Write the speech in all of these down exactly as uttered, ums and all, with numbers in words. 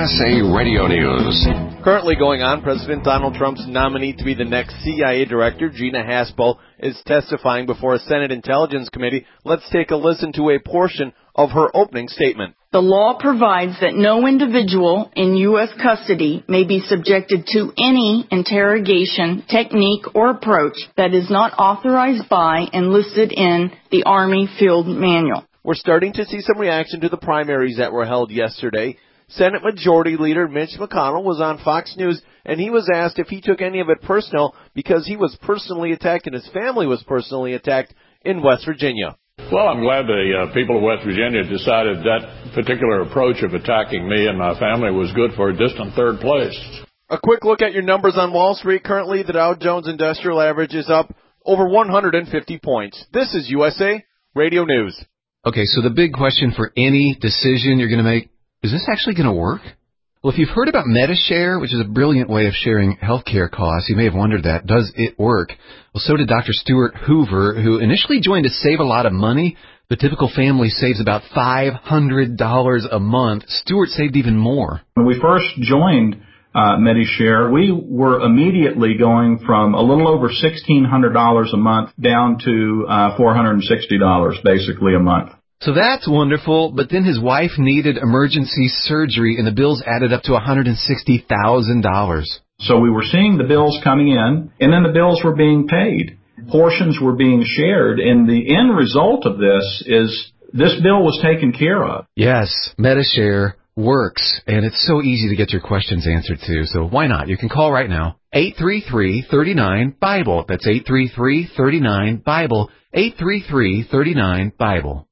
S A Radio News. Currently going on, President Donald Trump's nominee to be the next C I A director, Gina Haspel, is testifying before a Senate Intelligence Committee. Let's take a listen to a portion of her opening statement. The law provides that no individual in U S custody may be subjected to any interrogation, technique, or approach that is not authorized by and listed in the Army Field Manual. We're starting to see some reaction to the primaries that were held yesterday. Senate Majority Leader Mitch McConnell was on Fox News, and he was asked if he took any of it personal because he was personally attacked and his family was personally attacked in West Virginia. Well, I'm glad the uh, people of West Virginia decided that particular approach of attacking me and my family was good for a distant third place. A quick look at your numbers on Wall Street. Currently, the Dow Jones Industrial Average is up over one hundred fifty points. This is U S A Radio News. Okay, so the big question for any decision you're going to make, is this actually going to work? Well, if you've heard about MediShare, which is a brilliant way of sharing healthcare costs, you may have wondered that. Does it work? Well, so did Doctor Stuart Hoover, who initially joined to save a lot of money. The typical family saves about five hundred dollars a month. Stuart saved even more. When we first joined uh, MediShare, we were immediately going from a little over sixteen hundred dollars a month down to uh, four hundred sixty dollars basically a month. So that's wonderful, but then his wife needed emergency surgery, and the bills added up to one hundred sixty thousand dollars. So we were seeing the bills coming in, and then the bills were being paid. Portions were being shared, and the end result of this is this bill was taken care of. Yes, MediShare works, and it's so easy to get your questions answered, too, so why not? You can call right now, eight three three, three nine, BIBLE. That's eight three three, three nine, BIBLE, eight three three, three nine, BIBLE.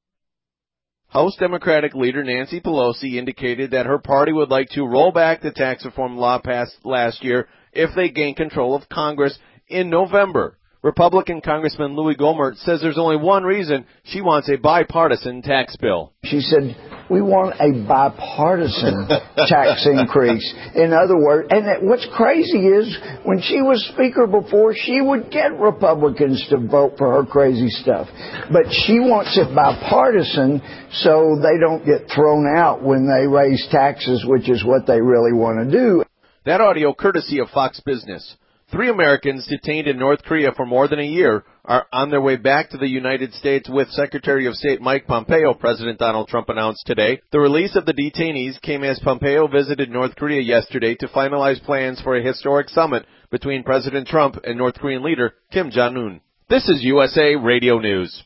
House Democratic leader Nancy Pelosi indicated that her party would like to roll back the tax reform law passed last year if they gain control of Congress in November. Republican Congressman Louis Gohmert says there's only one reason she wants a bipartisan tax bill. She said, we want a bipartisan tax increase. In other words, and that what's crazy is when she was Speaker before, she would get Republicans to vote for her crazy stuff. But she wants it bipartisan so they don't get thrown out when they raise taxes, which is what they really want to do. That audio courtesy of Fox Business. Three Americans detained in North Korea for more than a year are on their way back to the United States with Secretary of State Mike Pompeo, President Donald Trump announced today. The release of the detainees came as Pompeo visited North Korea yesterday to finalize plans for a historic summit between President Trump and North Korean leader Kim Jong-un. This is U S A Radio News.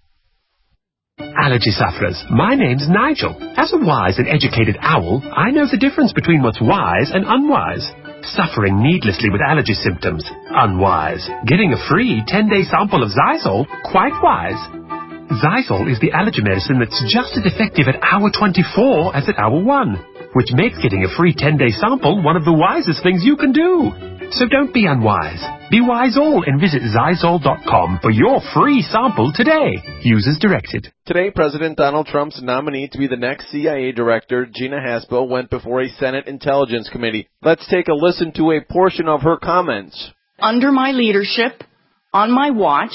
Allergy sufferers, my name's Nigel. As a wise and educated owl, I know the difference between what's wise and unwise. Suffering needlessly with allergy symptoms, unwise. Getting a free ten-day sample of Zysol, quite wise. Zysol is the allergy medicine that's just as effective at hour twenty-four as at hour one, which makes getting a free ten-day sample one of the wisest things you can do. So don't be unwise. Be wise all and visit Zysol dot com for your free sample today. Use as directed. Today, President Donald Trump's nominee to be the next C I A director, Gina Haspel, went before a Senate Intelligence Committee. Let's take a listen to a portion of her comments. Under my leadership, on my watch,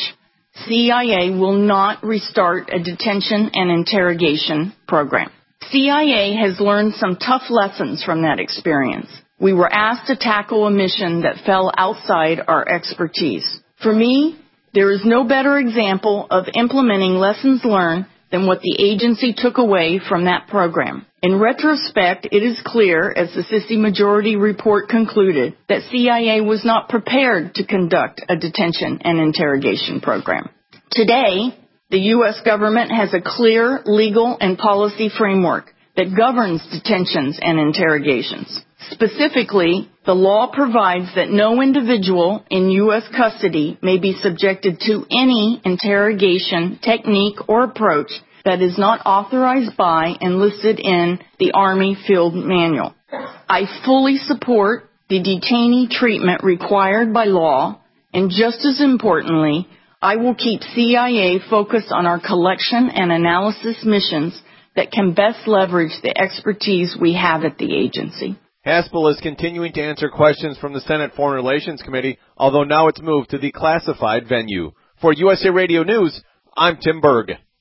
C I A will not restart a detention and interrogation program. C I A has learned some tough lessons from that experience. We were asked to tackle a mission that fell outside our expertise. For me, there is no better example of implementing lessons learned than what the agency took away from that program. In retrospect, it is clear, as the Sissy Majority Report concluded, that C I A was not prepared to conduct a detention and interrogation program. Today, the U S government has a clear legal and policy framework that governs detentions and interrogations. Specifically, the law provides that no individual in U S custody may be subjected to any interrogation, technique, or approach that is not authorized by and listed in the Army Field Manual. I fully support the detainee treatment required by law, and just as importantly, I will keep C I A focused on our collection and analysis missions that can best leverage the expertise we have at the agency. Haspel is continuing to answer questions from the Senate Foreign Relations Committee, although now it's moved to the classified venue. For U S A Radio News, I'm Tim Berg.